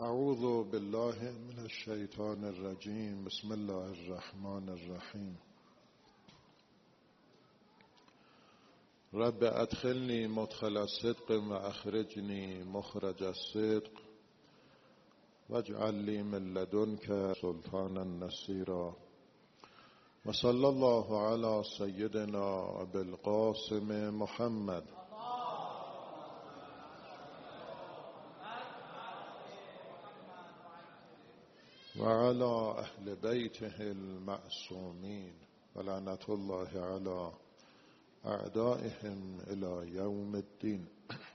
اعوذ بالله من الشیطان الرجیم. بسم الله الرحمن الرحیم. رب ادخلنی مدخل الصدق و اخرجنی مخرج الصدق واجعل لی من لدنک سلطانا نصیرا. و صلی الله علی سیدنا ابی القاسم محمد و علی اهل بیته المعصومین و لعنت الله علی اعدائهم الی یوم الدین.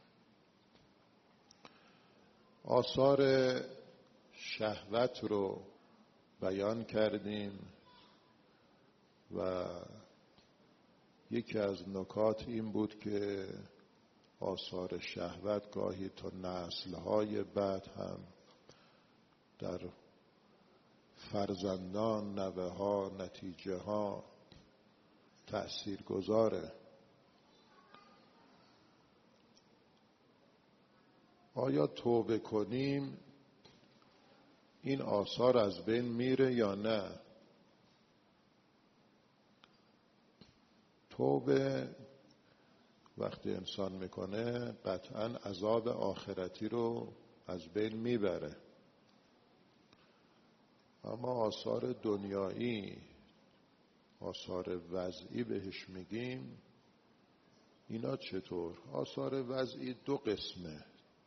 آثار شهوت رو بیان کردیم و یکی از نکات این بود که آثار شهوت گاهی تا نسل‌های بعد هم در فرزندان، نوه ها، نتیجه ها تأثیر گذاره. آیا توبه کنیم این آثار از بین میره یا نه؟ توبه وقتی انسان میکنه قطعاً عذاب آخرتی رو از بین میبره، اما آثار دنیایی، آثار وضعی بهش میگیم، اینا چطور؟ آثار وضعی دو قسمه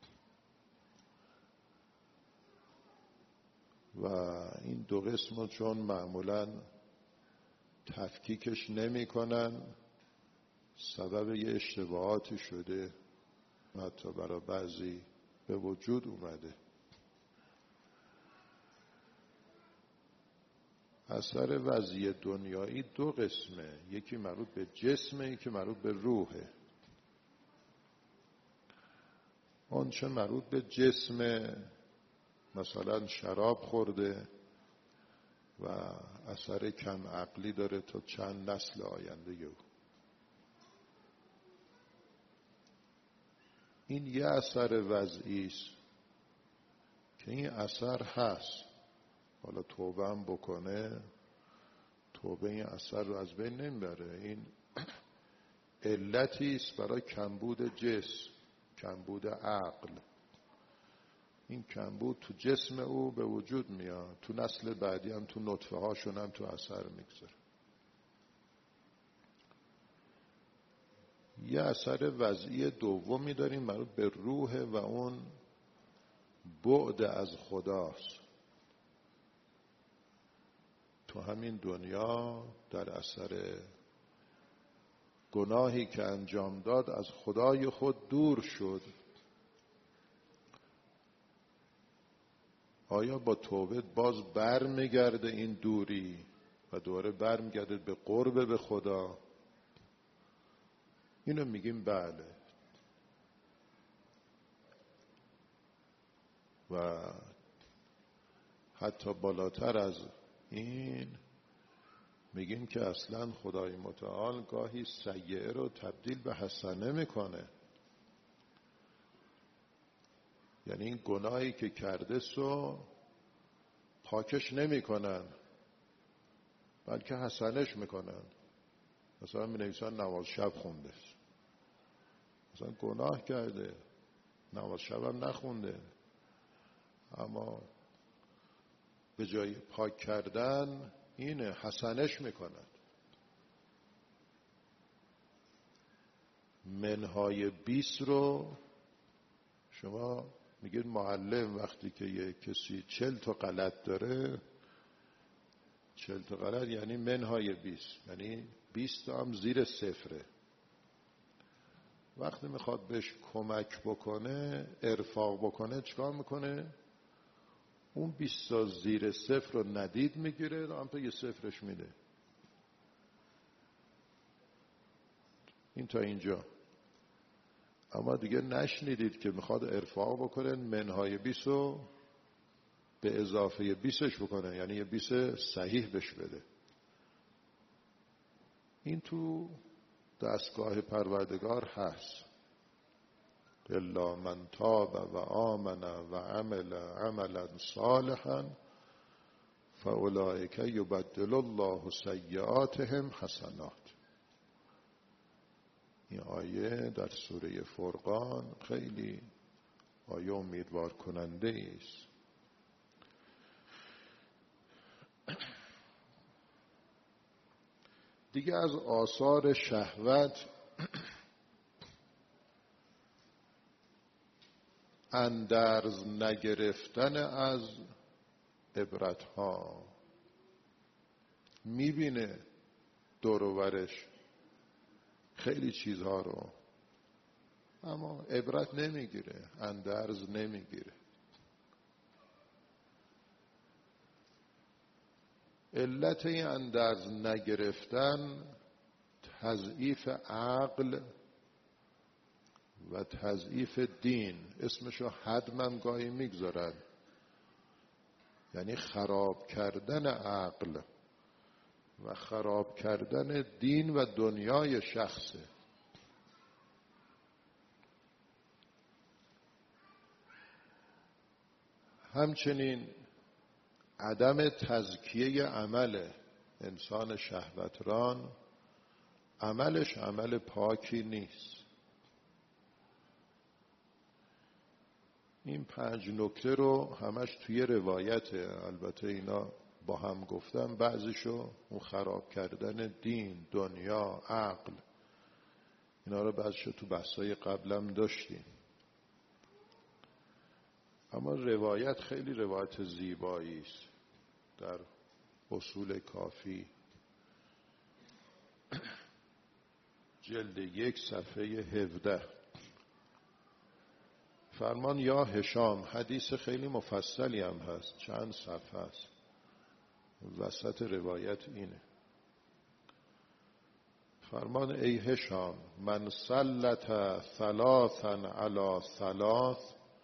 و این دو قسم چون معمولاً تفکیکش نمی کنن، سبب یه اشتباهاتی شده، حتی برای بعضی به وجود اومده. اثر وضعی دنیایی دو قسمه، یکی مربوط به جسمه، یکی مربوط به روحه. اون چه مربوط به جسمه، مثلا شراب خورده و اثر کم عقلی داره تا چند نسل آینده او. این یه اثر وضعی است که این اثر هست. حالا توبه هم بکنه، توبه این اثر رو از بین نمیبره. این علتی است برای کمبود جسم، کمبود عقل. این کمبود تو جسم او به وجود میاد، تو نسل بعدی هم تو نطفه هاشون هم تو اثر میگذاره. یه اثر وضعی دومی داریم مربوط به روح و اون بعد از خداست. تو همین دنیا در اثر گناهی که انجام داد از خدای خود دور شد. آیا با توبه باز بر میگرده این دوری و دوباره بر میگرده به قرب به خدا؟ اینو میگیم بله. و حتی بالاتر از این میگیم که اصلا خدای متعال گاهی سیئه رو تبدیل به حسنه میکنه. یعنی این گناهی که کرده سو پاکش نمیکنن بلکه حسنش میکنن. مثلا می نویسن نماز شب خونده، مثلا گناه کرده، نماز شب هم نخونده، اما به جای پاک کردن اینه حسنش میکنن. منهای 20 رو شما میگید معلم وقتی که یه کسی 40 تا غلط داره، 40 تا غلط یعنی منهای 20، یعنی 20 تا هم زیر صفره. وقتی میخواد بهش کمک بکنه، ارفاق بکنه، چیکار میکنه؟ اون 20 تا زیر صفر رو ندید میگیره، هم تا یه صفرش میده. این تا اینجا. اما دیگه نشنیدید که میخواد ارفاق بکنه، منهای 20 رو به اضافه 20ش بکنه، یعنی یه 20 صحیح بش بده. این تو دستگاه پروردگار هست. الا من تاب و آمن و عمل عملا صالحا فاولئک یبدل الله سیئاتهم حسنات. این آیه در سوره فرقان خیلی آیه امیدوار کننده است. دیگه از آثار شهوت اندرز نگرفتن از عبرتها. میبینه دور و برش خیلی چیزها رو، اما عبرت نمیگیره، اندرز نمیگیره. علت این اندرز نگرفتن تضعیف عقل و تضعیف دین. اسمشو هدمم گاهی میگذارن، یعنی خراب کردن عقل و خراب کردن دین و دنیای شخصه. همچنین عدم تزکیه عمل انسان شهوتران، عملش عمل پاکی نیست. این 5 نکته رو همش توی روایته، البته اینا با هم گفتم، بعضیشو اون خراب کردن دین، دنیا، عقل، اینا رو بعضیشو تو بحثای قبلم داشتیم. اما روایت خیلی روایت زیبایی است. در اصول کافی جلد 1 صفحه 17 فرمان یا هشام، حدیث خیلی مفصلی هم هست، چند صفحه است، وسط روایت اینه. فرمان ای هشام، من سلط 3 علی 3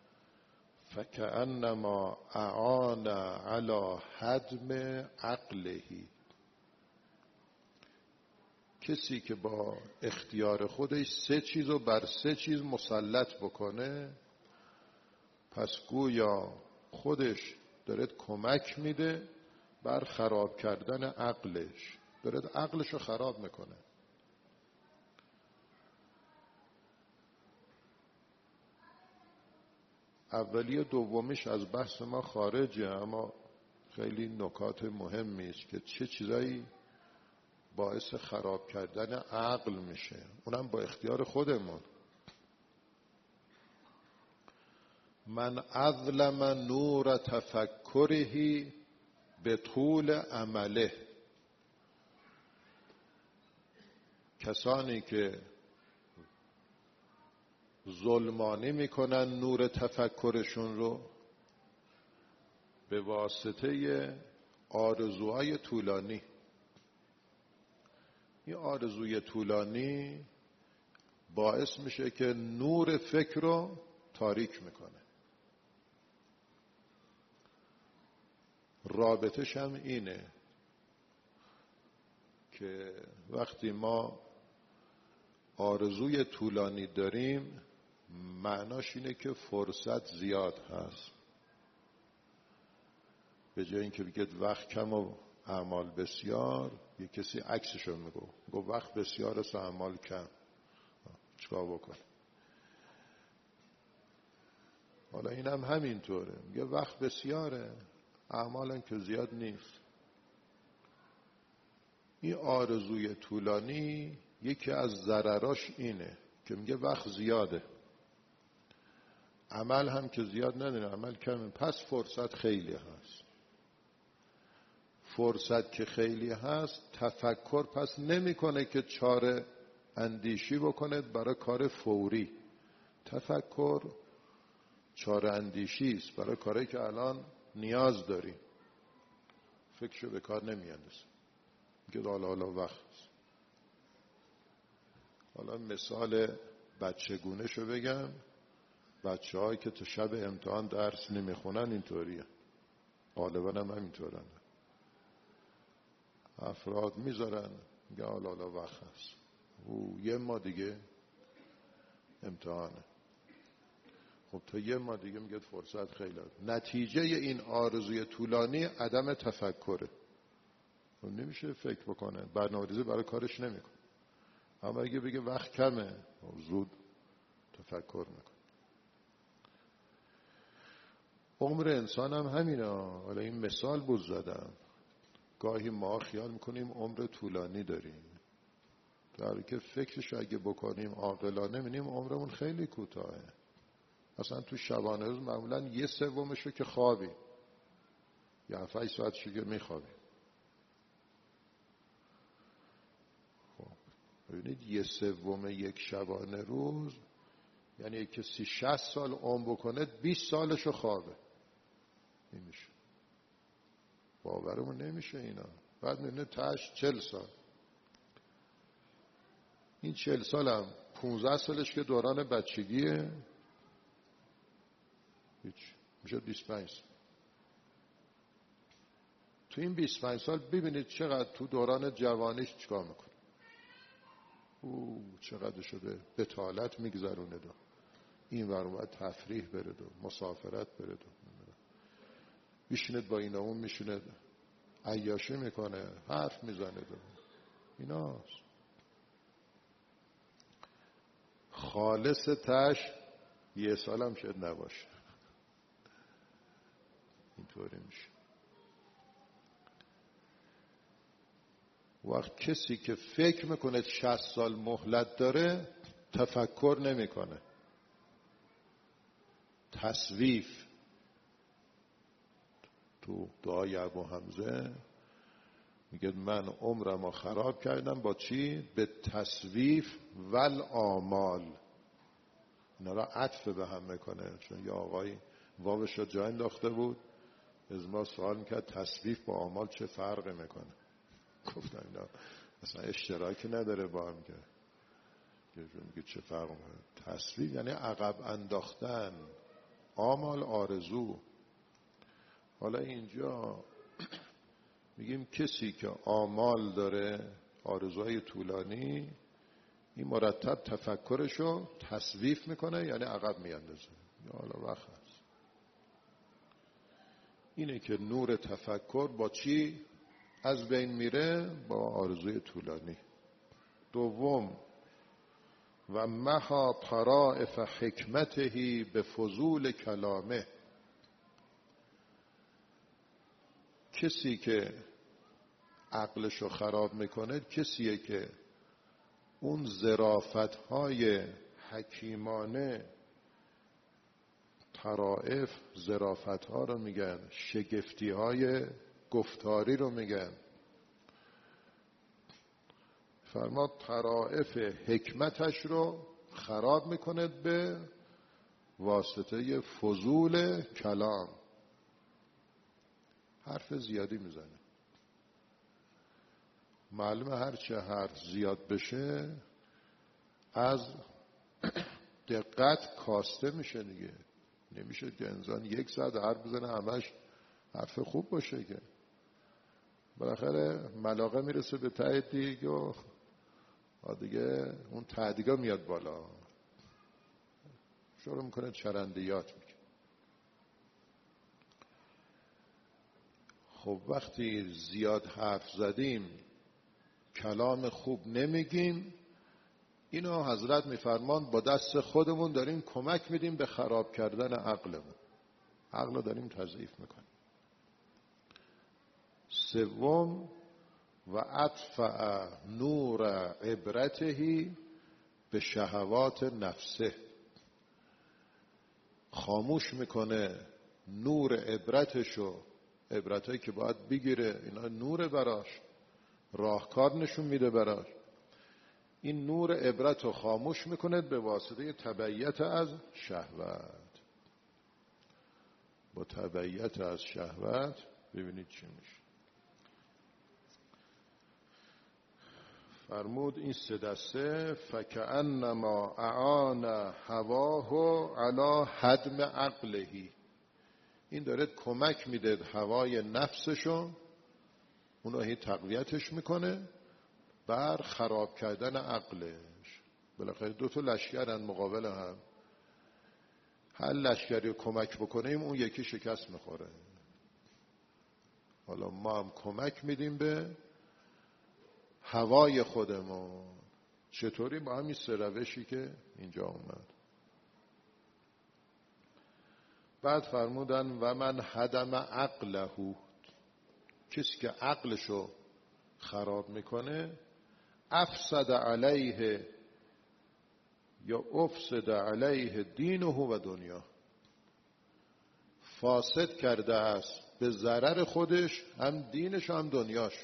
فکأنما اعان علی هدم عقله. کسی که با اختیار خودش 3 چیز رو بر 3 چیز مسلط بکنه، پس گویا خودش داره کمک میده بر خراب کردن عقلش، داره عقلش رو خراب میکنه. اولی و دومیش از بحث ما خارجه، اما خیلی نکات مهمی است که چه چیزایی باعث خراب کردن عقل میشه، اونم با اختیار خودمون. من اظلم نور تفکره به طول عمله. کسانی که ظلمانی میکنن نور تفکرشون رو به واسطه آرزوهای طولانی. این آرزوی طولانی باعث میشه که نور فکر رو تاریک میکنه. رابطش هم اینه که وقتی ما آرزوی طولانی داریم، معناش اینه که فرصت زیاد هست. به جای اینکه بگید وقت کم و اعمال بسیار، یک کسی عکسشو میگو وقت بسیار است و اعمال کم، چیکار بکن؟ حالا این هم همینطوره، میگه وقت بسیاره، اعمال که زیاد نیست. این آرزوی طولانی یکی از ضرراش اینه که میگه وقت زیاده، عمل هم که زیاد نداره، عمل کمه، پس فرصت خیلی هست. فرصت که خیلی هست، تفکر پس نمیکنه که چاره اندیشی بکنه برای کار فوری. تفکر چاره اندیشی است برای کاری که الان نیاز داریم. فکرشو به کار نمیاندازه، میگه حالا وقت است. حالا مثال بچگونه شو بگم، بچه هایی که تا شب امتحان درس نمیخونن اینطوریه، غالبا هم همینطورن. افراد میذارن میگه حالا وقت هست، یه ما دیگه امتحانه. خب تا یه ما دیگه میگه فرصت خیلی هست. نتیجه این آرزوی طولانی عدم تفکره. خب نمیشه فکر بکنه، برنامه‌ریزی برای کارش نمیکنه. اما اگه بگه وقت کمه زود تفکر میکنه. عمر انسان هم همینه. حالا این مثال بود زدم. گاهی ما خیال میکنیم عمر طولانی داریم، در حالی که فکرش اگه بکنیم عاقلانه می‌بینیم عمرمون خیلی کوتاهه. اصلا تو شبانه روز معمولا 1/3 که خوابیم، یا 7 ساعتشو که میخوابیم. خب ببینید 1/3 یک شبانه روز یعنی کسی 60 سال عمر بکنه 20 سالشو خوابه. این میشه، باورمون نمیشه اینا. بعد میبینه تاش 40 سال. این 40 سال هم 15 سالش که دوران بچگیه، هیچ میشه 25 سال. تو این 25 سال ببینید چقدر تو دوران جوانیش چیکار میکنه. چقدر شده بتالت میگذرونه، دو این ور اون ور تفریح بره، دو مسافرت بره، دو میشیند با اینا اون میشیند عیاشی میکنه، حرف میزنه، دو ایناست. خالص تش 1 سال هم شاید نباشه. اینطوری میشه. وقت کسی که فکر میکنه 60 سال مهلت داره تفکر نمیکنه. تسویف. تو دعای ابو حمزه میگه من عمرمو خراب کردم با چی؟ به تسویف والآمال. اینا را عطف به هم میکنه. چون یه آقای واوش رو جا انداخته بود، از ما سوال میکرد تسویف با آمال چه فرقی میکنه. گفتم اینا اصلا اشتراکی نداره با هم. که میگه چه فرق میکنه؟ تسویف یعنی عقب انداختن، آمال آرزو. حالا اینجا میگیم کسی که آمال داره، آرزوهای طولانی، این مرتب تفکرشو تسویف میکنه، یعنی عقب میاندازه. حالا وقت هست. اینه که نور تفکر با چی از بین میره؟ با آرزوی طولانی. دوم، و مها طرائف حکمته به فضول کلامه. کسی که عقلشو خراب میکنه کسیه که اون ظرافت‌های حکیمانه، طرائف ظرافت‌ها رو میگن، شگفتی‌های گفتاری رو میگن. فرما طرائف حکمتش رو خراب میکنه به واسطه فضول کلام. حرف زیادی میزنه. معلومه هرچه حرف زیاد بشه از دقت کاسته میشه دیگه. نمیشه که انسان 1 ساعت حرف بزنه همش حرف خوب باشه که بالاخره ملاقه میرسه به ته دیگ و دیگه اون تعدیگا میاد بالا، شروع میکنه چرندیات میکنه. خب وقتی زیاد حرف زدیم کلام خوب نمیگیم، اینو حضرت میفرمان با دست خودمون داریم کمک میدیم به خراب کردن عقلمون. عقل داریم تضعیف میکنیم. سوم، و اطفأ نور عبرته به شهوات نفسه. خاموش میکنه نور عبرتشو، عبرتایی که باید بگیره، اینا نور براش، راهکار نشون میده براش. این نور عبرت رو خاموش میکنه به واسطه تبعیت از شهوت. با تبعیت از شهوت ببینید چی میشه. فرمود این 3 دسته فکأنما اعان هواه علی هدم عقله. این داره کمک میده هوای نفسشو، اونو هی تقویتش میکنه بر خراب کردن عقلش. بالاخره 2 تا لشکرن مقابل هم. هر لشکری کمک بکنیم اون یکی شکست میخوره. حالا ما هم کمک میدیم به هوای خودمون. چطوری؟ با همین سه روشی که اینجا اومد. بعد فرمودن و من هدم عقله، کسی که عقلشو خراب میکنه، افسد علیه یا افسد علیه دینه و دنیا، فاسد کرده است به ضرر خودش، هم دینش هم دنیاش.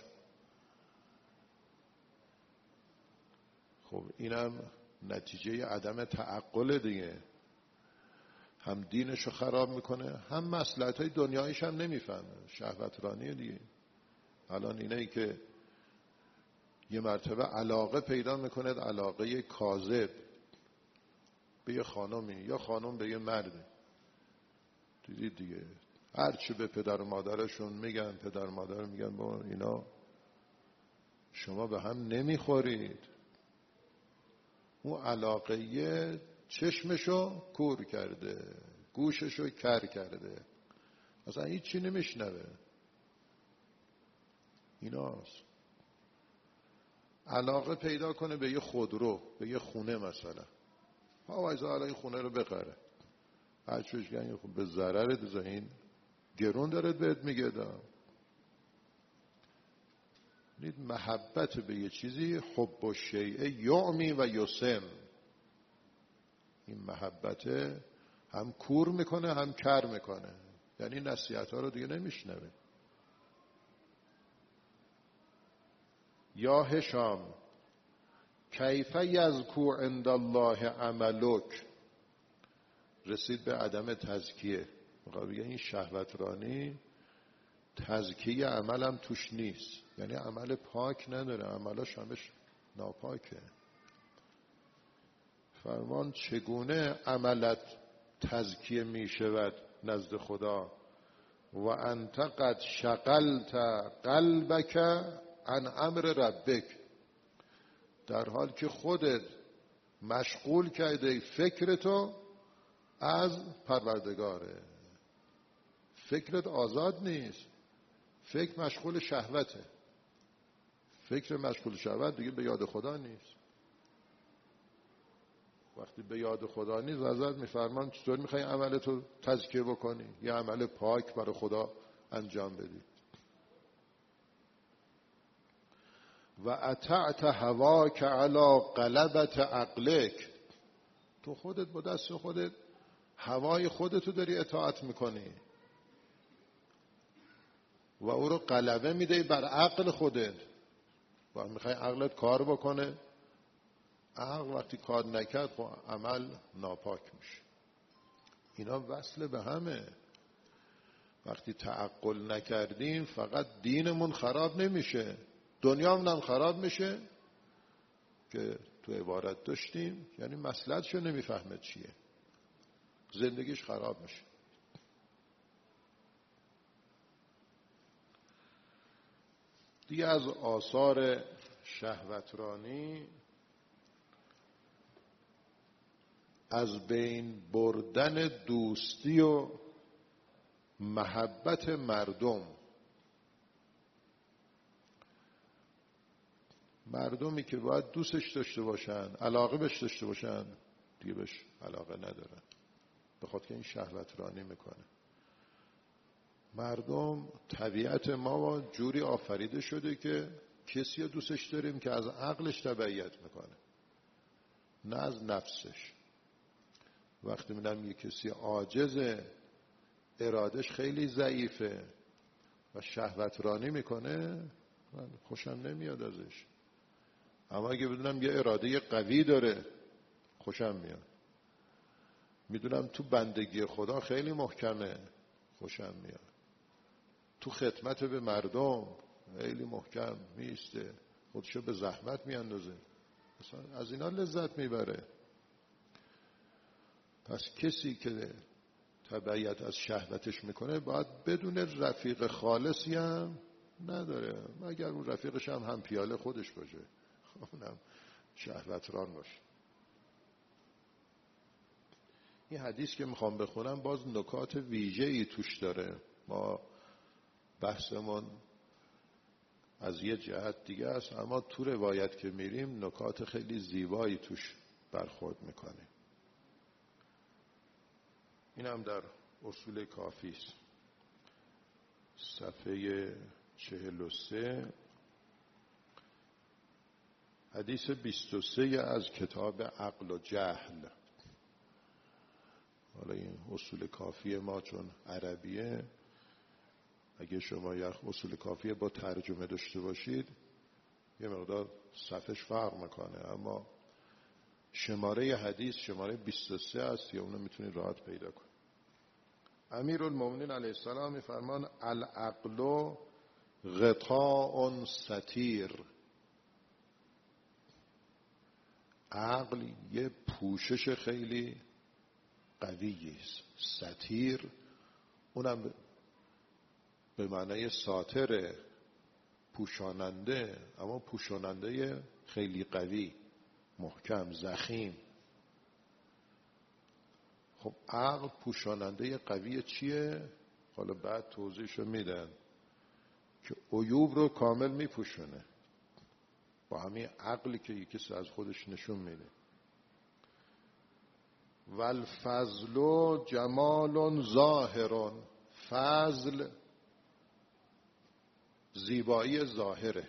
خب اینم نتیجه عدم تعقل دیگه. هم دینشو خراب میکنه، هم مصلحت‌های دنیایش هم نمیفهمه. شهوترانی دیگه. الان اینایی که یه مرتبه علاقه پیدا میکنه، علاقه کاذب به یه خانمی یا خانم به یه مرد، دیدید دیگه، هرچی به پدر و مادرشون میگن، پدر و مادر میگن با اینا شما به هم نمیخورید. اون علاقه چشمشو کور کرده، گوششو کر کرده، اصلا هیچی نمیشنوه. ایناست. علاقه پیدا کنه به یه خودرو، به یه خونه مثلا، وایزا حالا این خونه رو بخره، هرچوش گنی خب به ضرر دیزا، این گرون دارد بهت میگه دا. نید محبت به یه چیزی، حب و شیعه یعمی و یسم، این محبت هم کور میکنه هم کر میکنه، یعنی نصیحت ها رو دیگه نمیشنوه. یا هشام کیف یزکو عند الله عملک، رسید به عدم تزکیه. میخواد بگه این شهوترانی تزکیه عملم توش نیست، یعنی عمل پاک نداره، عملاش همش ناپاکه. فرمان چگونه عملت تزکیه می شود نزد خدا؟ و انت قد شغلت قلبک عن امر ربک، در حال که خودت مشغول کرده فکرتو از پروردگاره. فکرت آزاد نیست، فکر مشغول شهوته. فکر مشغول شهوت دیگه به یاد خدا نیست. وقتی به یاد خدا نیست، حضرت میفرمان چطور میخوای عملتو تزکیه بکنی؟ یه عمل پاک برای خدا انجام بدی. و اطعت هواک علی غلبت عقلک، تو خودت با دست خودت هوای خودتو داری اطاعت میکنی و او رو غلبه میدهی بر عقل خودت. و میخوای عقلت کار بکنه، عقل وقتی کار نکرد خب عمل ناپاک میشه. اینا وصل به همه. وقتی تعقل نکردیم فقط دینمون خراب نمیشه، دنیامون هم خراب میشه که تو عبارت داشتیم، یعنی مصلحتشو نمیفهمه چیه، زندگیش خراب میشه. دیگه از آثار شهوترانی از بین بردن دوستی و محبت مردم. مردمی که باید دوستش داشته باشن، علاقه بهش داشته باشن، دیگه بهش علاقه ندارن، به خاطر که این شهوترانی میکنه. مردم، طبیعت ما جوری آفریده شده که کسی رو دوستش داریم که از عقلش تبعیت میکنه، نه از نفسش. وقتی میدم یه کسی عاجزه، ارادش خیلی ضعیفه و شهوترانی میکنه، من خوشم نمیاد ازش. اما اگه بدونم یه اراده قوی داره، خوشم میاد. میدونم تو بندگی خدا خیلی محکمه، خوشم میاد. تو خدمت به مردم خیلی محکم میسته، خودشو به زحمت میاندازه، مثلا از اینا لذت میبره. پس کسی که تبعیت از شهوتش میکنه باید بدون رفیق خالصی هم نداره، مگر اون رفیقش هم پیاله خودش باشه، اونم شهوتران باشه. این حدیث که میخوام بخونم باز نکات ویژه‌ای توش داره. ما بحثمون از یه جهت دیگه است، اما تو روایت که میریم نکات خیلی زیبایی توش برخورد میکنیم. این هم در اصول کافی است، صفحه 43، حدیث 23 از کتاب عقل و جهل. حالا این اصول کافی ما چون عربیه، اگه شما یک اصول کافیه با ترجمه داشته باشید یه مقدار صفحش فرق میکنه، اما شماره حدیث شماره 23 است، یا اونو میتونید راحت پیدا کنید. امیرالمومنین علیه السلام میفرمان العقل غطاء ستیر. عقل یه پوشش خیلی قویه است. ستیر اونم به معنای ساتر، پوشاننده، اما پوشاننده خیلی قوی، محکم، ضخیم. خب عقل پوشاننده قوی چیه؟ حالا بعد توضیحشو میدن که عیوب رو کامل میپوشونه با همین عقلی که یکی از خودش نشون میده. والفضل جمال ظاهر. فضل زیبایی ظاهره.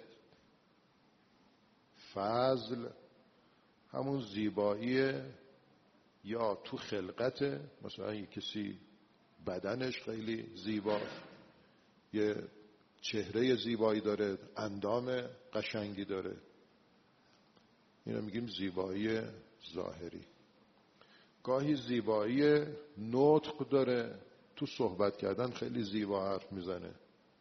فضل همون زیبایی یا تو خلقته، مثلا یه کسی بدنش خیلی زیباست، یه چهره زیبایی داره، اندام قشنگی داره، اینو میگیم زیبایی ظاهری. گاهی زیبایی نطق داره، تو صحبت کردن خیلی زیبا حرف میزنه.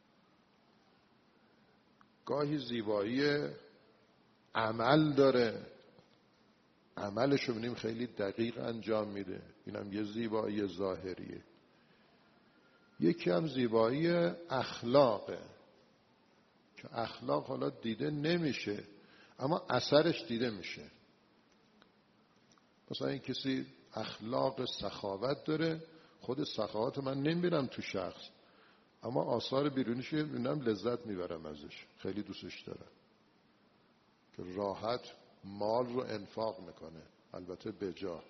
گاهی زیبایی عمل داره، عملشو ببینیم خیلی دقیق انجام میده، اینم یه زیبایی ظاهریه. یکی هم زیبایی اخلاقه که اخلاق حالا دیده نمیشه اما اثرش دیده میشه. مثلا این کسی اخلاق سخاوت داره، خود سخاوت من نمیبینم تو شخص، اما آثار بیرونیش میبینم، لذت میبرم ازش، خیلی دوستش دارم که راحت مال رو انفاق میکنه، البته بجا.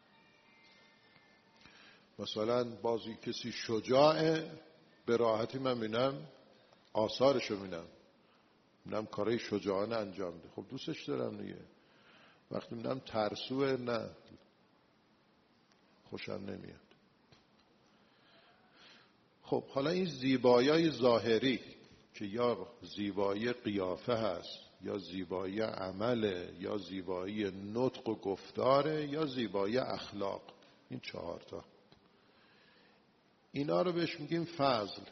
مثلا بازی کسی شجاعه، به راحتی من میبینم آثارشو میبینم کارهای شجاعانه انجام ده، خب دوستش دارم دیگه. وقتی میبینم ترسوه، نه، خوشم نمیاد. خب حالا این زیبایی ظاهری که یا زیبایی قیافه هست، یا زیبایی عمله، یا زیبایی نطق و گفتاره، یا زیبایی اخلاق، این 4 تا، اینا رو بهش میگیم فضل.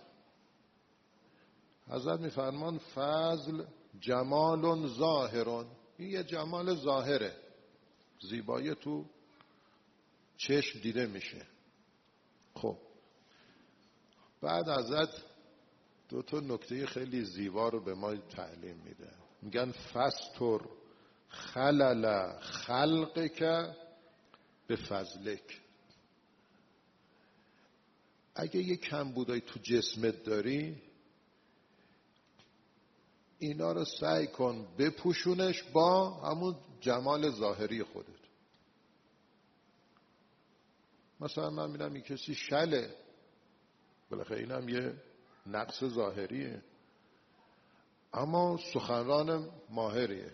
حضرت میفرمان فضل جمال ظاهر. این یه جمال ظاهره، زیبایی تو چشم دیده میشه. خب بعد حضرت 2 تا نکته خیلی زیبا رو به ما تعلیم میده. میگن فستر خلل خلقک به فضلک. اگه یه کمبودای تو جسمت داری، اینا رو سعی کن بپوشونش با همون جمال ظاهری خودت. مثلا من میدم این کسی شله، بالاخره اینم یه نقص ظاهریه، اما سخنران ماهریه.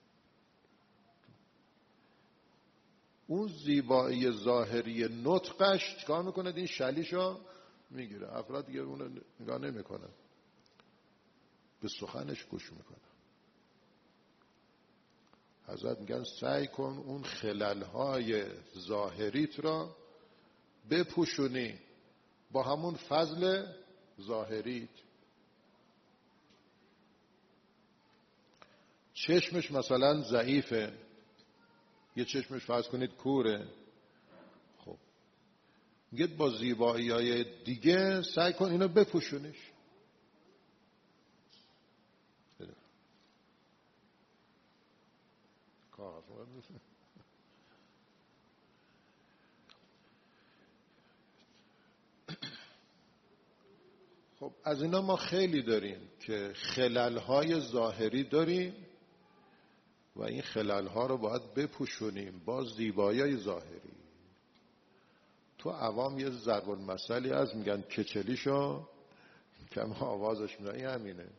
اون زیبایی ظاهری نطقش چیکار میکنه؟ این شلیشو میگیره. افراد دیگه اونو نگاه نمیکنن، به سخنش گوش میکنن. حضرت میگن سعی کن اون خللهای ظاهریت را بپوشونی با همون فضل ظاهریت. چشمش مثلا ضعیفه، یه چشمش فرض کنید کوره، خب میگه با زیبایی های دیگه سعی کن اینو بپوشونیش. خب از اینا ما خیلی داریم که خلل‌های ظاهری داریم و این خلل‌ها رو باید بپوشونیم با زیبایی‌های ظاهری. تو عوام یه ضرب المثلی هست میگن کچلیشو کم آوازش میره، این همینه،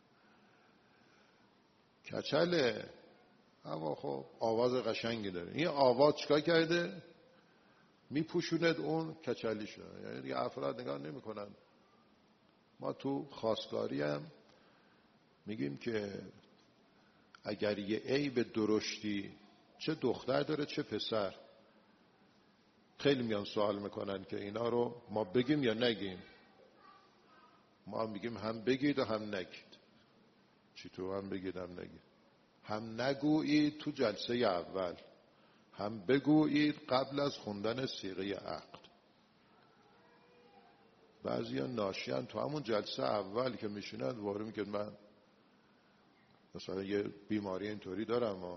کچله اما خب آواز قشنگی داره. این آواز چیکار کرده؟ میپوشوند اون کچلیشو. یعنی دیگه افراد نگاه نمیکنن. ما تو خواستگاری هم میگیم که اگر یه عیب درشتی چه دختر داره چه پسر، خیلی میان سوال میکنن که اینا رو ما بگیم یا نگیم. ما هم میگیم هم بگید و هم نگید. چی تو هم بگید هم نگید؟ هم نگویید تو جلسه اول، هم بگویید قبل از خوندن صیغه عقد. بعضی ها ناشیان تو همون جلسه اول که میشینند وارد میگه من مثلا یه بیماری اینطوری دارم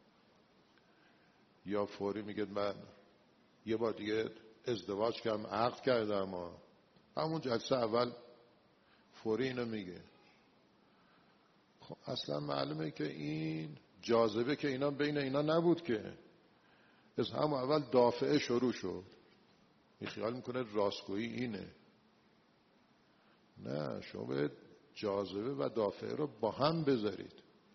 یا فوری میگه من یه بار دیگه ازدواج کردم عقد کردم همون جلسه اول فوری اینو میگه. خب اصلا معلومه که این جاذبه که اینا بین اینا نبود که از همون اول دافعه شروع شد. این خیال میکنه راستگویی اینه. نه، شما باید جاذبه و دافعه رو با هم بذارید.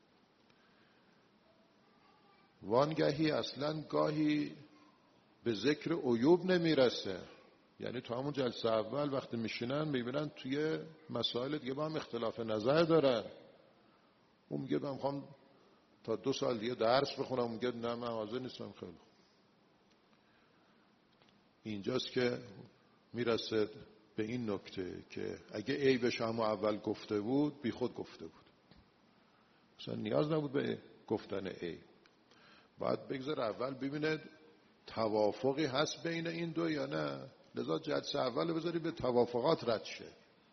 وانگهی اصلا گاهی به ذکر عیوب نمیرسه. یعنی تو همون جلسه اول وقتی میشینن میبینن توی مسائل دیگه با هم اختلاف نظر دارن. اون میگه من میخوام تا 2 سال دیگه درس بخونم، اون میگه نه من حاضر نیستم. خیلی اینجاست که میرسه به این نکته که اگه عیبش هم اول گفته بود بی خود گفته بود، مثلا نیاز نبود به گفتن عیب. باید بگذار اول ببینه توافقی هست بین این دو یا نه. لذا جلسه اول بذاری به توافقات رد شه،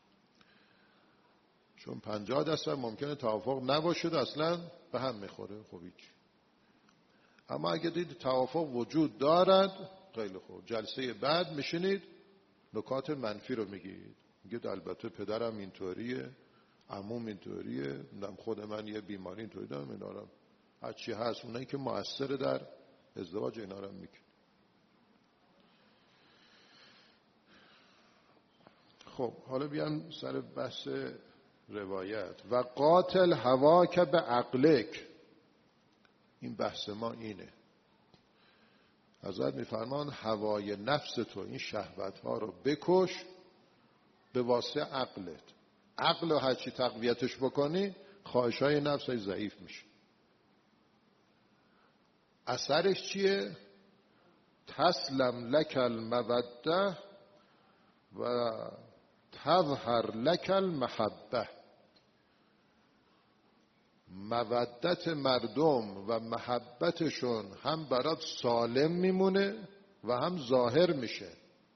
چون 50% ممکنه توافق نباشه اصلا به هم میخوره. خب هیچ. اما اگه دید توافق وجود دارد، خیلی خوب، جلسه بعد میشینید نکات منفی رو میگید. میگید البته پدرم اینطوریه، عموم اینطوریه، خود من یه بیماری اینطوری دارم، اینا رو هر چی هست اونایی که مؤثر در ازدواج اینا رو میگید. خب حالا بیام سر بحث روایت. و قاتل هواک به عقلک. این بحث ما اینه. حضرت میفرمان هوای نفس تو، این شهوت ها رو بکش به واسطه عقلت. عقل رو هرچی تقویتش بکنی خواهش های نفس های ضعیف میشه. اثرش چیه؟ تسلم لک الموده و تظهر لک المحبه. مودت مردم و محبتشون هم برات سالم میمونه و هم ظاهر میشه.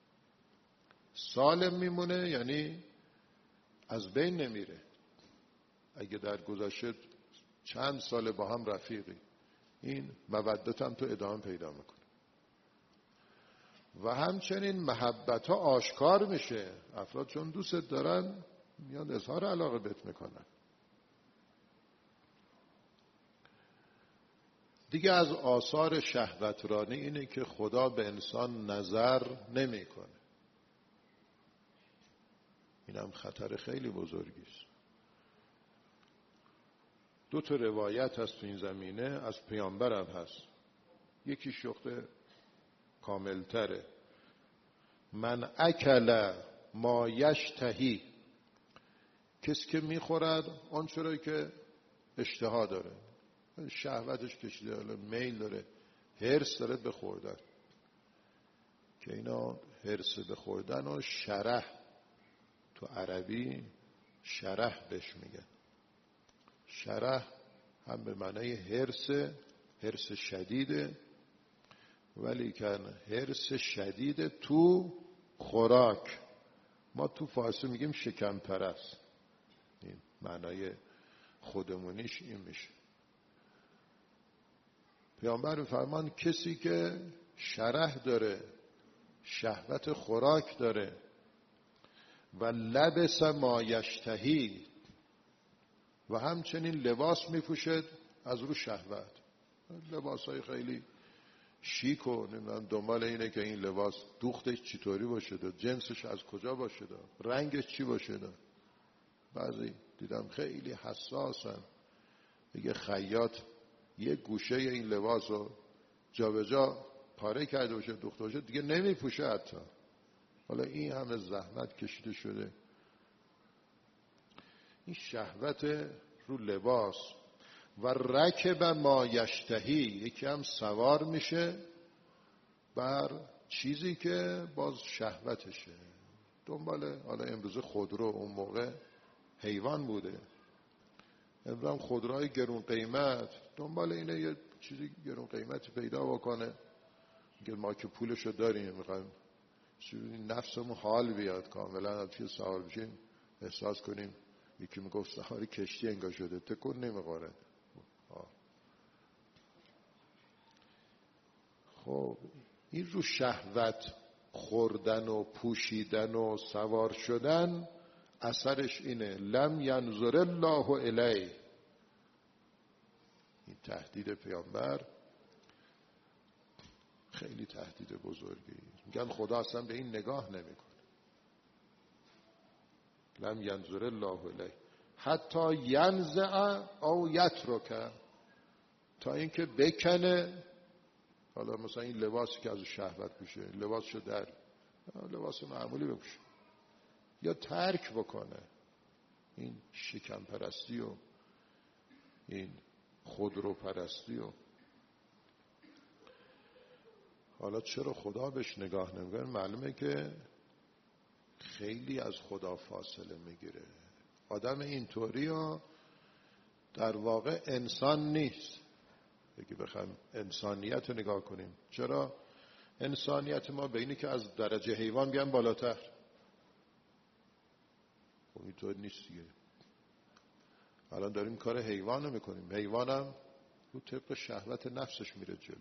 سالم میمونه یعنی از بین نمیره. اگه در گذشته چند سال با هم رفیقی، این مودت هم تو ادامه پیدا میکنه. و همچنین محبت ها آشکار میشه. افراد چون دوست دارن میان اظهار علاقه بهت میکنن. دیگه از آثار شهوترانی اینه که خدا به انسان نظر نمیکنه. این هم خطر خیلی بزرگی است. 2 تا روایت هست تو این زمینه، از پیامبرم هست. یکی شخص کاملتره. من اکل ما یشتهی، کسی که میخورد آن چرا که اشتها داره، شهوتش کشیده، میل داره، حرص داره به خوردن، که اینا حرص به خوردن و شره، تو عربی شره بهش میگن. شره هم به معنی حرص شدیده، ولی که حرص شدیده تو خوراک. ما تو فارسی میگیم شکم پرست. این معنای خودمونیش این میشه. پیامبر فرمان کسی که شره داره، شهوت خوراک داره و لبس ما یشتهی، و همچنین لباس میپوشد از رو شهوت. لباسای خیلی شیک و نمیدونم دنبال اینه که این لباس دوختش چطوری باشه، جنسش از کجا باشه، رنگش چی باشه. بعضی دیدم خیلی حساسن، دیگه خیاط یه گوشه این لباس رو جا به جا پاره کرده باشه، دوخته باشه، دیگه نمیپوشه حتی. حالا این همه زحمت کشیده شده. این شهوت رو لباس. و رکب ما یشتهی، یکی هم سوار میشه بر چیزی که باز شهوتشه. دنباله، حالا امروز خودرو، اون موقع حیوان بوده. امروز هم خودروهای گرون قیمت، دنبال اینه یه چیزی گرون قیمتی پیدا بکنه. میگه ما که پولشو داریم، میخوایم نفسمون حال بیاد، کاملا از چیز سوار بشیم احساس کنیم. یکی میگفت سوار کشتی انگار شده، تکون نمیخوره. خب این رو شهوت خوردن و پوشیدن و سوار شدن اثرش اینه لم ینظر الله الیه. این تهدید پیامبر خیلی تهدید بزرگی. میگن خدا اصلا به این نگاه نمیکنه. لم ینظر الله الیه حتی ینزع او یترک، تا اینکه بکنه. حالا مثلا این لباسی که از شهوت میشه، لباسشو در لباس معمولی بپوشه یا ترک بکنه. این شکم پرستی و این خودرو پرستی و حالا چرا خدا بهش نگاه نمیکنه؟ معلومه که خیلی از خدا فاصله میگیره. آدم اینطوری ها در واقع انسان نیست. اگه بخوایم انسانیت رو نگاه کنیم، چرا انسانیت ما به اینه که از درجه حیوان بیان بالاتر؟ خب اینطور نیست دیگه. الان داریم کار حیوان رو میکنیم. حیوانم رو طبق شهوت نفسش میره جلو.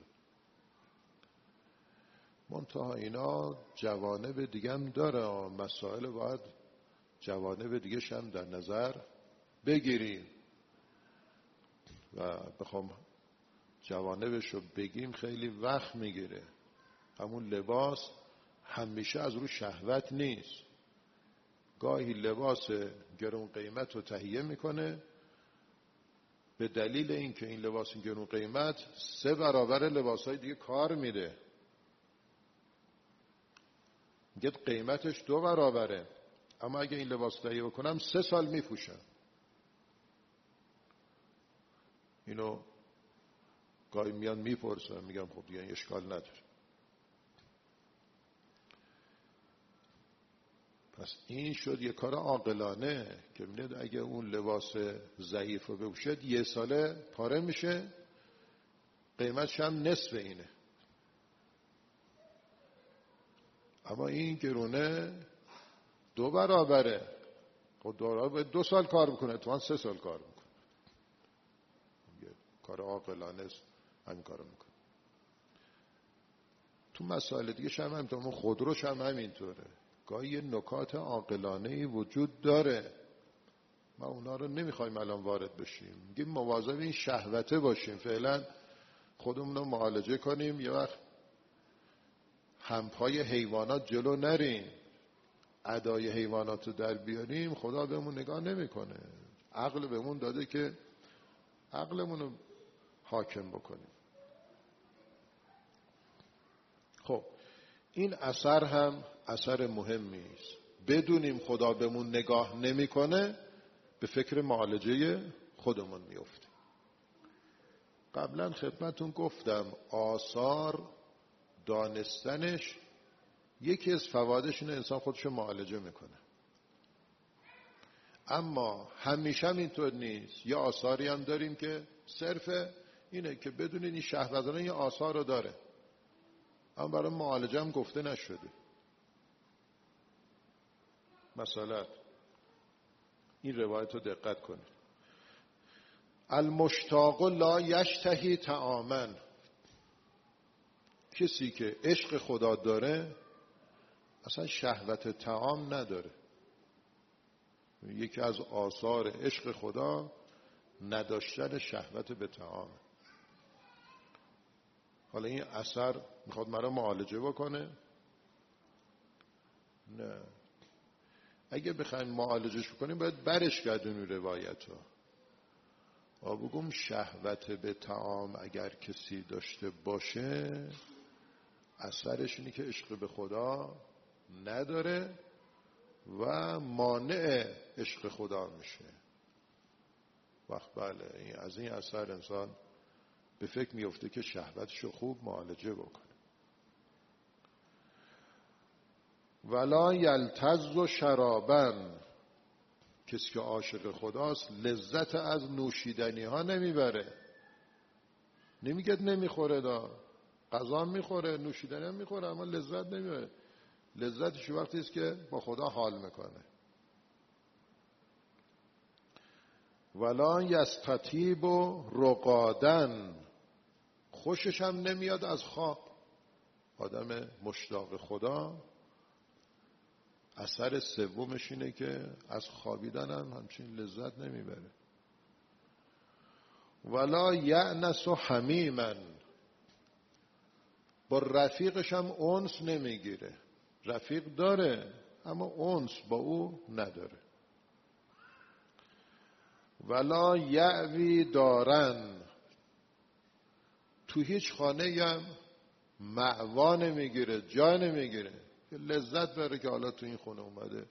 منتها اینا جوانب دیگه هم داره. مسائل باید جوانب دیگه هم در نظر بگیریم و بخوام جوانبش رو بگیم خیلی وقت میگیره. همون لباس همیشه از رو شهوت نیست. گاهی لباس گرون قیمت رو تهیه میکنه به دلیل اینکه این لباس گرون قیمت 3 برابر لباسهای دیگه کار میده. میگه قیمتش 2 برابره، اما اگه این لباس تهیه بکنم 3 سال میپوشم. اینو گاهی میان میپرسن، میگم خب دیگه اشکال نداره. پس این شد یه کار عاقلانه که میاد اگه اون لباس ضعیف رو بپوشد 1 ساله پاره میشه، قیمتش هم نصف اینه. اما این گرونه 2 برابره. خب دارا باید 2 سال کار بکنه، تو 3 سال کار میکنه. کار عاقلانه است، همین کارو میکنه. تو مسائل دیگه هم همینطور، خودروش هم همینطوره. گاهی یه نکات عاقلانه‌ای وجود داره، ما اونا رو نمیخوایم الان وارد بشیم. میگیم مواظب این شهوته باشیم، فعلا خودمون رو معالجه کنیم، یه وقت همپای حیوانات جلو نریم، ادای حیوانات رو در بیاریم. خدا بهمون نگاه نمیکنه. عقل بهمون داده که عقلمون رو حاکم بکنیم. خب این اثر هم اثر مهمی است. بدونیم خدا بهمون نگاه نمیکنه، به فکر معالجه خودمون میافتیم. قبلا خدمتون گفتم آثار دانستنش یکی از فوایدش اینه انسان خودشو معالجه میکنه. اما همیشه هم اینطور نیست. یه آثاری هم داریم که صرف اینه که بدونید این شهوتانه یه آثار رو داره، اما برای معالجه هم گفته نشده. مثلا این روایت رو دقت کنید: المشتاق لا یشتهی طعاما. کسی که عشق خدا داره اصلا شهوت طعام نداره. یکی از آثار عشق خدا نداشتن شهوت به طعام. حالا این اثر میخواد مرا معالجه بکنه؟ نه. اگه بخوایم معالجش بکنیم باید برش گردونیم روایت ها. بگم شهوت به طعام اگر کسی داشته باشه اثرش اینه که عشق به خدا نداره و مانع عشق خدا میشه. وقت بله از این اثر انسان به فکر میفته که شهوتشو خوب معالجه بکنه. ولا یلتز شرابن، کسی که عاشق خداست لذت از نوشیدنی ها نمیبره. نمیگه نمیخوره، غذا میخوره، نوشیدنی هم میخوره، اما لذت نمیبره. لذتش وقتی است که با خدا حال میکنه. ولا یستطیب رقادن، خوشش هم نمیاد از خواب. آدم مشتاق خدا اثر سومش اینه که از خوابیدن هم همچین لذت نمیبره. ولا یأنس حمیما، با رفیقش هم انس نمیگیره. رفیق داره اما انس با او نداره. ولا یأوی دارن، تو هیچ خانه هم مأوا نمیگیره، جا نمیگیره که لذت بره که حالا تو این خونه اومده.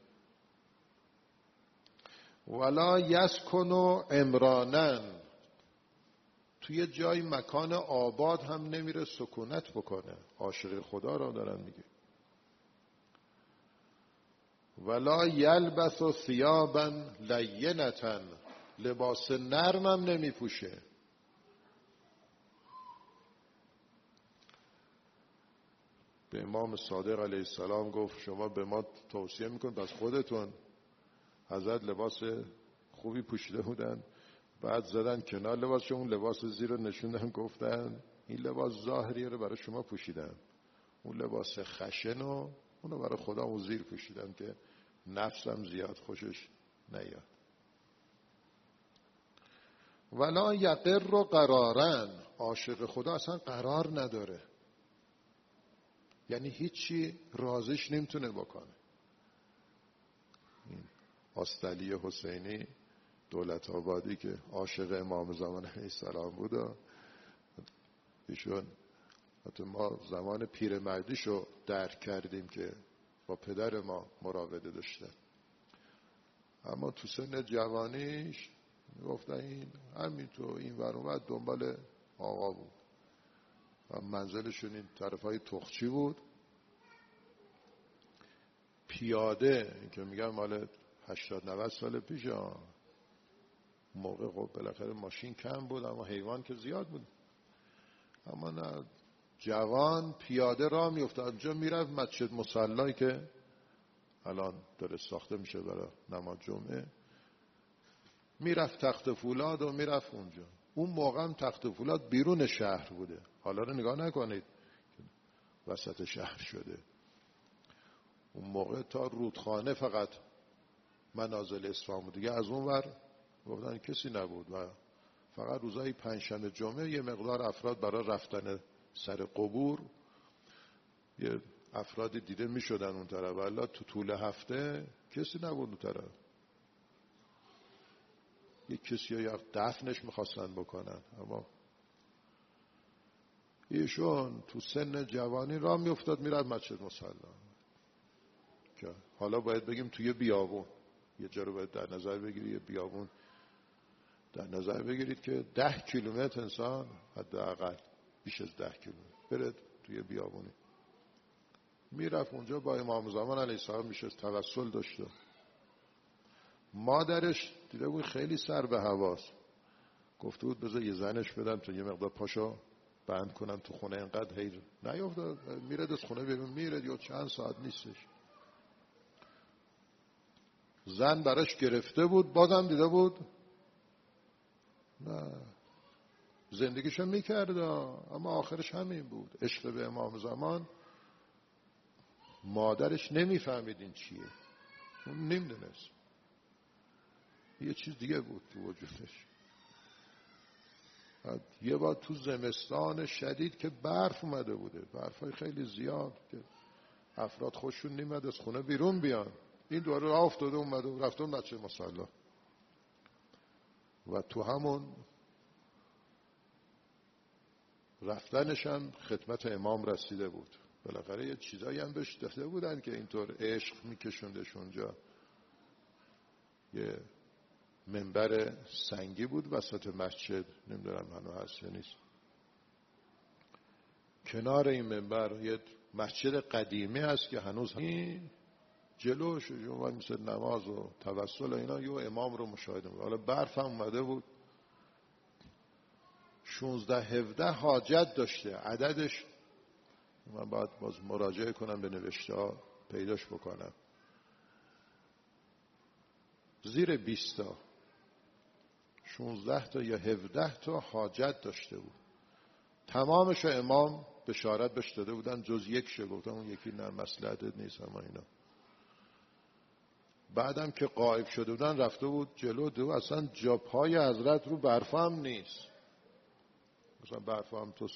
ولا یسکن عمرانن، توی جای مکان آباد هم نمیره سکونت بکنه. عاشق خدا را دارن میگه. ولا یلبس ثیابا لینة، لباس نرم هم نمیپوشه. به امام صادق علیه السلام گفت شما به ما توصیه میکنید از خودتون. حضرت لباس خوبی پوشیده بودن، بعد زدن کنار لباس، اون لباس زیر رو نشوندن، گفتن این لباس ظاهری رو برای شما پوشیدن، اون لباس خشن و اونو برای خدا اون زیر پوشیدم که نفسم زیاد خوشش نیاد. ولا یقر قرارن، عاشق خدا اصلا قرار نداره، یعنی هیچی رازش نمیتونه بکنه. این آستعلی حسینی دولت آبادی که عاشق امام زمان علیه السلام بود، ایشون حتی ما زمان پیرمردیشو درک کردیم که با پدر ما مراوده داشتن، اما تو سن جوانیش گفتن این همین تو این ور اون ور دنبال آقا بود و منزلشون این طرفای تخچی بود. پیاده، این که میگم مال 80-90 سال پیش، موقع خب بالاخره ماشین کم بود اما حیوان که زیاد بود، اما نه، جوان پیاده راه میافتاد. اونجا میرفت مسجد مصلی که الان داره ساخته میشه برای نماز جمعه، میرفت تخت فولاد و میرفت اونجا. اون موقع هم تخت فولاد بیرون شهر بوده، حالا رو نگاه نکنید وسط شهر شده. اون موقع تا رودخانه فقط منازل اسلام بود، دیگه از اون ور گفتن کسی نبود و فقط روزهای پنجشنبه جمعه یه مقدار افراد برای رفتن سر قبور یه افرادی دیده می شدن اون طرف، ولی تو طول هفته کسی نبود اون طرف. یک کسی یا دفنش میخواستن بکنن، اما ایشون تو سن جوانی راه میافتاد میرد مسجد مصلی، که حالا باید بگیم توی بیابون. یه جا رو باید در نظر بگیرید، یه بیابون در نظر بگیرید که 10 کیلومتر انسان حداقل بیش از 10 کیلومتر بره توی بیابونی. میرفت اونجا با امام زمان علیه السلام میشه توسل داشته. مادرش دیده بود خیلی سر به هواست، گفته بود بذار یه زنش بدم تا یه مقدار پاشو بند کنم تو خونه، اینقدر هی نیافتاد. میره از خونه ببین میره یا چند ساعت نیستش. زن براش گرفته بود، بازم دیده بود نه، زندگیشو میکرد اما آخرش همین بود. عشق به امام زمان. مادرش نمیفهمید این چیه، اون نمیدونست. یه چیز دیگه بود تو وجودش. یه بار تو زمستان شدید که برف اومده بوده، برفای خیلی زیاد که افراد خوششون نیمد از خونه بیرون بیان، این دوره راه افتاده اومده و رفتم بچه مصلی و تو همون رفتنش هم خدمت امام رسیده بود. بالاخره یه چیزایی هم بهش داده بودن که اینطور عشق میکشوندش اونجا. یه منبر سنگی بود وسط مسجد، نمیدونم هنوز هست یا نیست. کنار این منبر یه مسجد قدیمی هست که هنوز جلوش جمعه مثل نماز و توسل و اینا یه امام رو مشاهده بود. حالا برف هم اومده بود، 16-17 حاجت داشته. عددش من باید باز مراجعه کنم به نوشته ها پیداش بکنم، زیر 20 تا 16 تا یا 17 تا حاجت داشته بود. تمامش امام بشارت بهش داده بودن جز یک شه. گفتم اون یکی نه مصلحتت نیست اما اینا. بعدم که غایب شده بودن رفته بود جلو، دو اصلا جا پای حضرت رو برف هم نیست، مثلا برف هم تو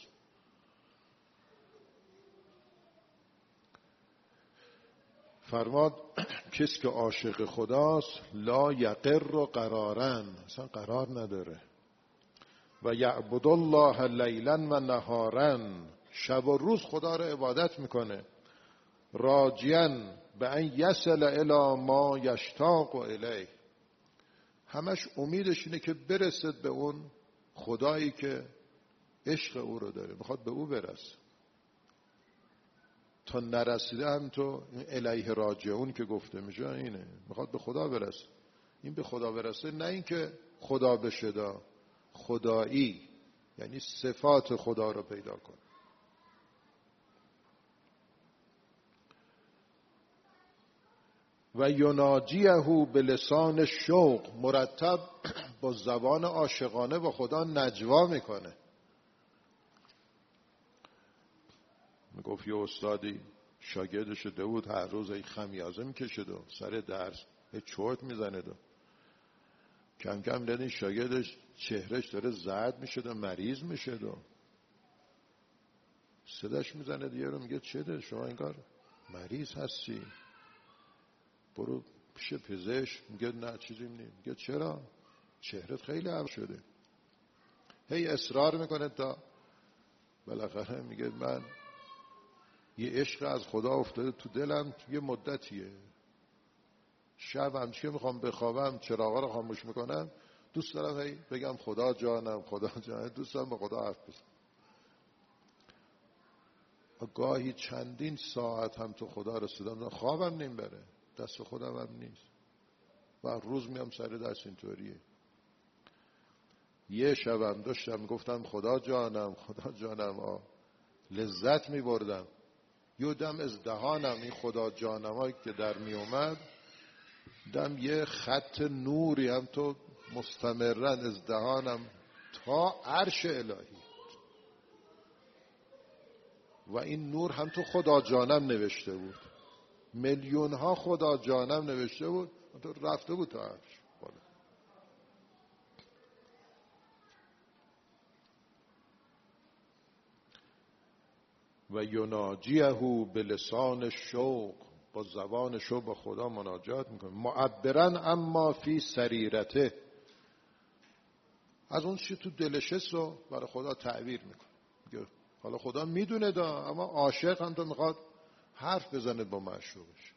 فرماد کسی که عاشق خداست لا یقر و قرارن، اصلا قرار نداره. و یعبد الله لیلا و نهارا، شب و روز خدا رو عبادت میکنه. راجیان به ان یصل الی ما یشتاق الیه، همش امیدش اینه که برسد به اون خدایی که عشق او رو داره، میخواد به او برسه. تا نرسیده هم تو الیه راجعون که گفته میشه اینه، میخواد به خدا برسه. این به خدا برسه نه این که خدا بشه، خدایی یعنی صفات خدا رو پیدا کن. و یناجیه به لسان شوق، مرتب با زبان عاشقانه با خدا نجوا میکنه. میگفت یه استادی شاگردش شده بود، هر روز یک خمیازه میکشید و سر درس یه چرت میزنه و کم کم دیدن شاگردش چهرهش داره زرد میشه و مریض میشه و صداش میزنه دیگه رو، میگه چه ده شما انگار مریض هستی، برو پیش پزشک. میگه نه چیزی نیست. میگه چرا؟ چهرت خیلی عوض شده. هی اصرار میکنه تا بالاخره میگه من یه عشق از خدا افتاده تو دلم یه مدتیه، شب همچه میخوام بخوابم چراغا رو خاموش میکنم، دوست دارم هی بگم خدا جانم خدا جانم، دوست دارم با خدا حرف بزنم. گاهی چندین ساعت هم تو خدا رسیدم خوابم نمیبره، دست خودم هم نیست و روز میام سر دست اینطوریه. یه شبم داشتم گفتم خدا جانم خدا جانم، لذت میبردم. یه دم از دهانم این خدا جانم هایی که در میومد، دم یه خط نوری هم تو مستمرن از دهانم تا عرش الهی و این نور هم تو خدا جانم نوشته بود، میلیون ها خدا جانم نوشته بود، تو رفته بود تا عرش بالا. و یناجیه به لسان شوق، با زبان شوق با خدا مناجات میکنه. معبرن اما فی سریرته، از اون چی تو دلش رو برای خدا تعبیر میکنه. حالا خدا میدونه اما عاشق هم تو میخواد حرف بزنه با معشوقش.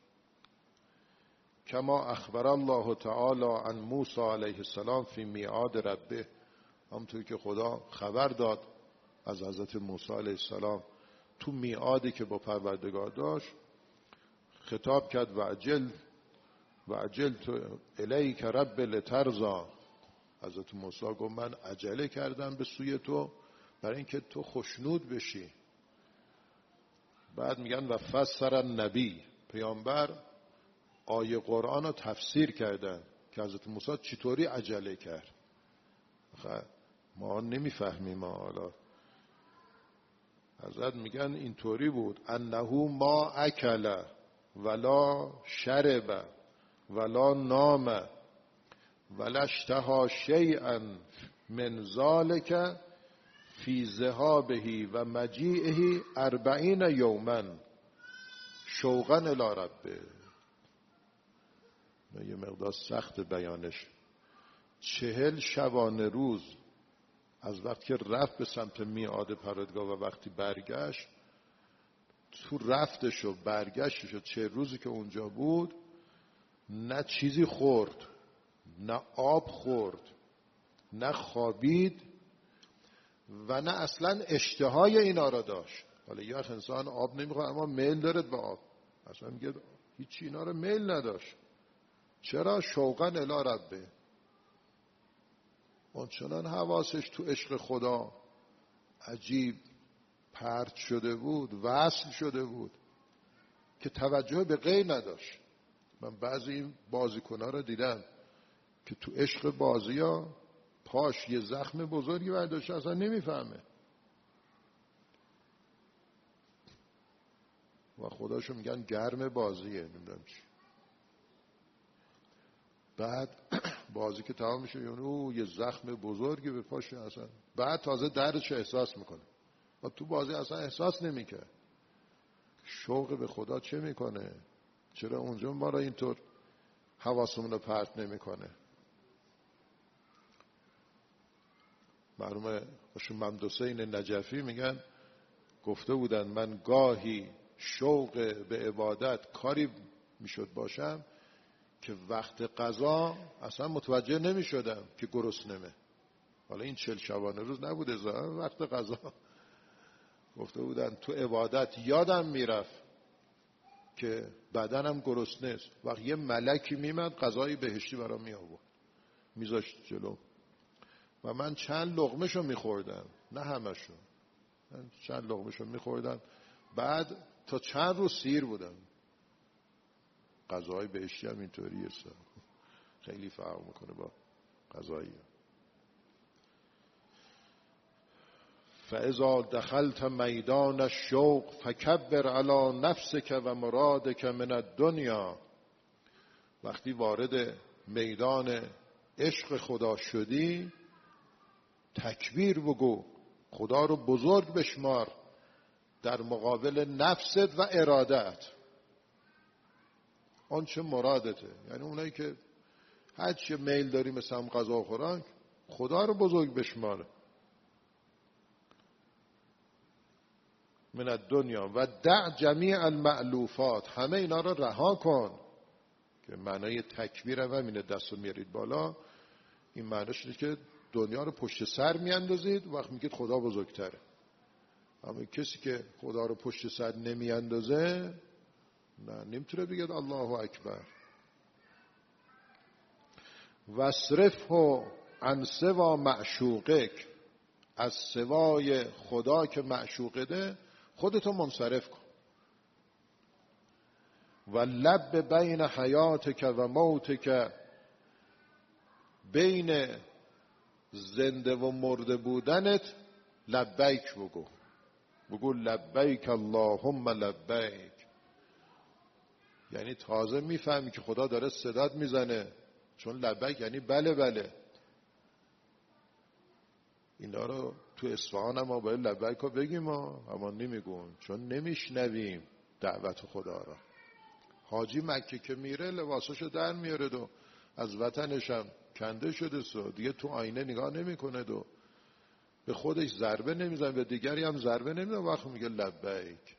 کما اخبر الله تعالی عن موسی علیه السلام فی میعاد ربه، همونطور که خدا خبر داد از حضرت موسی علیه السلام تو میعادی که با پروردگار داشت، خطاب کرد و عجل تو الیک رب لترضا. حضرت موسی گفت من عجله کردم به سوی تو برای اینکه تو خوشنود بشی. بعد میگن و فسر النبی، پیامبر آیه قرآن رو تفسیر کردن که حضرت موسی چطوری عجله کرد. ما نمیفهمیم. حالا حضرت میگن اینطوری بود انه ما اکل ولا شرب ولا نام ولاشتها شیئا من ذلك فی ذهابه و مجیئه 40 یوما شوقا الی ربه. یه مقدار سخت بیانش. 40 شبانه روز از وقتی که رفت به سمت میعاد پرودگاه و وقتی برگشت، تو رفتش و برگشتش و 40 روزی که اونجا بود نه چیزی خورد، نه آب خورد، نه خوابید و نه اصلا اشتهای اینا را داشت. حالا یه انسان آب نمیخواد اما میل دارد به آب، اصلا میگه هیچی اینا را میل نداشت. چرا؟ شوقا الی ربه. اون چنان حواسش تو عشق خدا عجیب پرت شده بود، وصل شده بود که توجه به غیر نداشت. من بعضی این بازیکن‌ها رو دیدم که تو عشق بازی ها پاش یه زخم بزرگی برداشته اصلا نمیفهمه و خداشو میگن گرم بازیه، نمیدونم چی. بعد بازی که تمام میشه یعنی یه زخم بزرگی به پاش، اصلا بعد تازه دردش احساس میکنه و تو بازی اصلا احساس نمیکنه. شوق به خدا چه میکنه؟ چرا اونجا ما را اینطور حواسمون رو پرت نمیکنه؟ مرحوم محمد حسین نجفی میگن گفته بودن من گاهی شوق به عبادت کاری میشد باشم که وقت قضا اصلا متوجه نمیشدم که گرسنمه. حالا این 40 شبانه روز نبوده، وقت قضا گفته بودن تو عبادت یادم میرفت که بدنم گرسنه است. وقت یه ملکی میمد غذای بهشتی برام می آورد میذاشت جلو و من چند لقمه‌شو میخوردم، نه همشو، من چند لقمه‌شو میخوردم. بعد تا چند روز سیر بودم. غذای بهشتی هم اینطوریه، خیلی فرق میکنه با غذایی. فاذا دخلت میدان الشوق فکبر علی نفسک و مرادک من الدنیا. وقتی وارد میدان عشق خدا شدی تکبیر بگو، خدا رو بزرگ بشمار در مقابل نفست و ارادت. آن چه مرادته، یعنی اونایی که هر چه میل داری مثل هم غذا و خوراک، خدا رو بزرگ بشماره. من الدنیا و دع جمیع المألوفات، همه اینا رو رها کن. که معنای تکبیر هم همینه، دست رو میارید بالا. این معنیش اینه که دنیا رو پشت سر میاندازید وقت میگید خدا بزرگتره. اما کسی که خدا رو پشت سر نمیاندازه نه، نمیتونه بگید الله اکبر. وصرفه عن سوا معشوقک، از سوای خدا که معشوقه خودتو منصرف کن. و لب بین حیاتک و موتک، بین زنده و مرده بودنت لبیک بگو لبیک اللهم لبیک. یعنی تازه میفهمی که خدا داره صدات میزنه، چون لبیک یعنی بله بله. اینا رو تو اصفهان هم ما باید لبیک رو بگیم اما نمیگون، چون نمیشنویم دعوت خدا را. حاجی مکه که میره لباساشو در میاره و از وطنش هم کنده شده دیگه تو آینه نگاه نمیکنه و به خودش ضربه نمیزنه، به دیگری هم ضربه نمیزنه. وقت میگه لبیک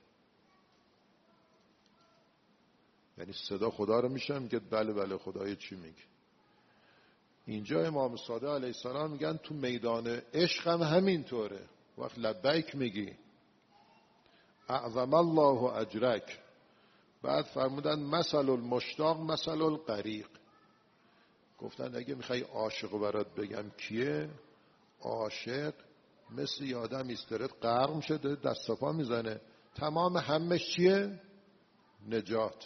یعنی صدا خدا رو میشنم، میگه بله بله خدای چی میگه. اینجا امام صادق علیه السلام میگن تو میدان عشق هم همینطوره. وقت لبیک میگی اعظم الله اجرک. بعد فرمودن مثل المشتاق مثل الغریق. گفتن اگه میخوای عاشق برات بگم کیه، عاشق مثل یه آدم ایسترد غرق میشه دست و پا میزنه، تمام همش چیه؟ نجات.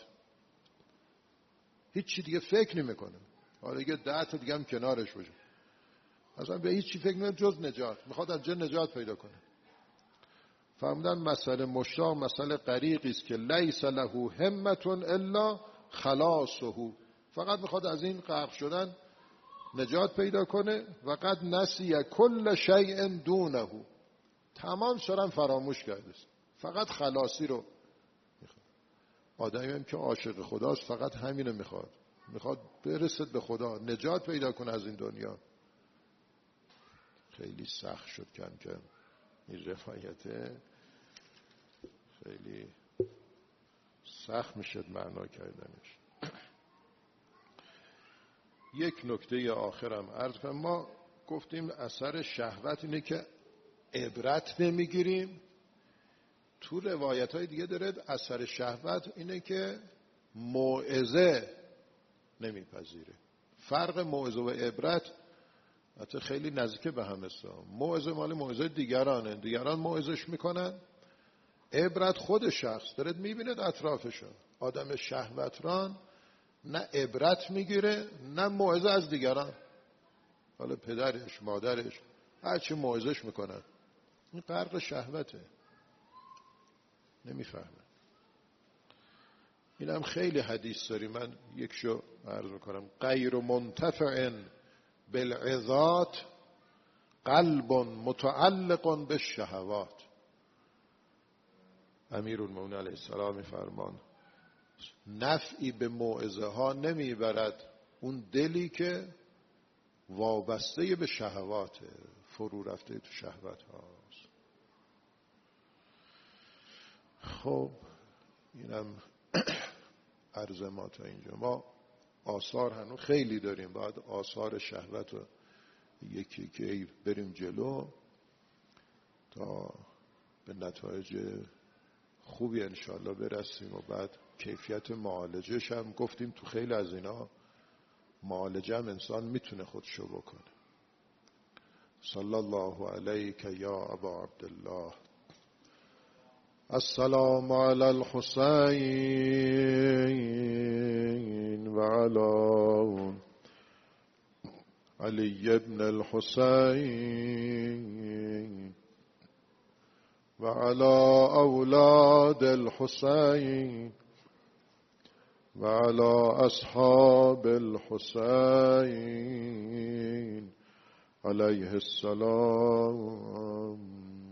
هیچی دیگه فکر نمیکنه. حالا دیگه 10 تا دیگه هم کنارش باشه، اصلا به هیچی فکر نمیکنه جز نجات. میخواد از جا نجات پیدا کنه. فرمودن مثل مشتاق مثل غریقی است که لیس له همت الا خلاصه. فقط میخواد از این غرق شدن نجات پیدا کنه. و قد نسی کل شیء دونه، تمام سرم فراموش کرده، فقط خلاصی رو میخواد. آدمی هم که عاشق خداست فقط همینو میخواد برسد به خدا، نجات پیدا کنه از این دنیا. خیلی سخت شد کم کم این روایته، خیلی سخت میشد معنا کردنش. یک نکته آخرم عرض کنم. ما گفتیم اثر شهوت اینه که عبرت نمیگیریم. تو روایت های دیگه داره اثر شهوت اینه که موعظه نمیپذیره. فرق موعظه و عبرت حتی خیلی نزدیک به هم است. موعظه مال موعظه دیگرانه، دیگران موعظش میکنن. عبرت خود شخص داره میبیند اطرافشون. آدم شهوتران نه عبرت میگیره نه موعظه از دیگران، حالا پدرش مادرش هرچی موعظش میکنن، این غرق شهوته، نمیفهمه. اینم خیلی حدیث داری، من یکشو عرض میکنم. غیر منتفع بالعظات قلب متعلق بالشهوات. امیرالمومنین علیه السلام میفرمان نفعی به موعظه ها نمیبرد اون دلی که وابسته به شهواته، فرو رفته تو شهوت هاست. خب اینم عرض ما تا اینجا. ما آثار هنوز خیلی داریم، باید آثار شهوت رو یکی که بریم جلو تا به نتایج خوبی انشاءالله برسیم. و بعد کیفیت معالجهش هم گفتیم تو خیلی از اینا معالجه هم انسان میتونه خودشو بکنه. صلی الله علیک یا ابا عبدالله. السلام علی الحسین و علی علی ابن الحسین و علی اولاد الحسین و علی اصحاب الحسین علیه السلام.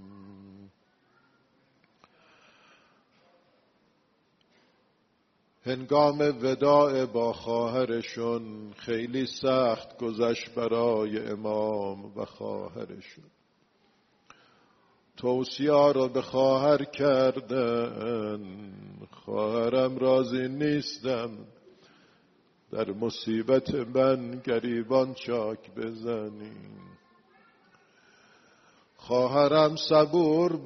هنگام وداع با خواهرشون خیلی سخت گذشت برای امام و خواهرشون. توصیه را به خواهر کردن، خواهرم راضی نیستم در مصیبت من گریبان چاک بزنیم. خواهرم صبور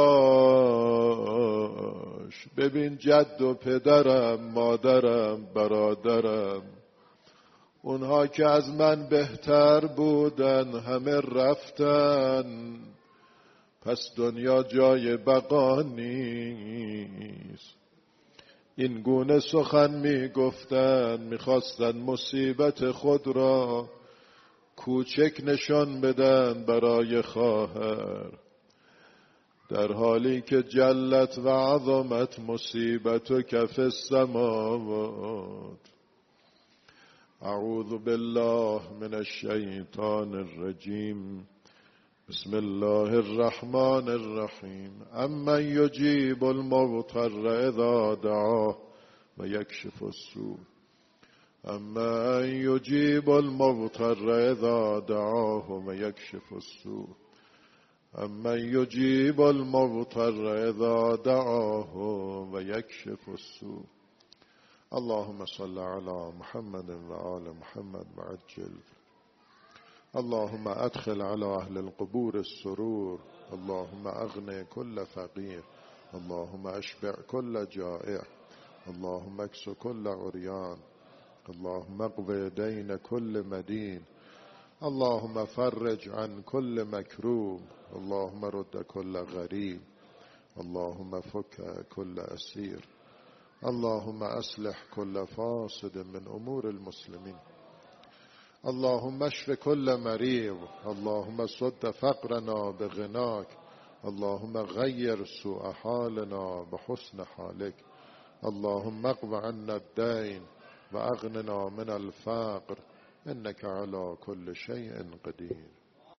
باش، ببین جد و پدرم، مادرم، برادرم، اونها که از من بهتر بودن همه رفتن، پس دنیا جای بقا نیست. این گونه سخن می گفتن، می خواستن مصیبت خود را کوچک نشان بدن برای خواهر، در حالی که جلت و عظمت مصیبت و کف السماوات. اعوذ بالله من الشیطان الرجیم. بسم الله الرحمن الرحیم. امن یجیب المضطر اذا دعاه و یکشف السوء. امن یجیب المضطر اذا دعاه و یکشف السوء. امن یجیب المضطر اذا دعاه و یکشف السوء. اللهم صل على محمد و آل محمد و عجل. اللهم ادخل على اهل القبور السرور. اللهم اغني كل فقير. اللهم اشبع كل جائع. اللهم اكس كل عريان. اللهم اقض دين كل مدين. اللهم فرج عن كل مكروب. اللهم رد كل غريب. اللهم فك كل أسير. اللهم أصلح كل فاسد من أمور المسلمين. اللهم اشف كل مريض. اللهم سد فقرنا بغناك. اللهم غير سوء حالنا بحسن حالك. اللهم اقض عنا الدين وأغننا من الفقر. انك علی کل شیء قدیر.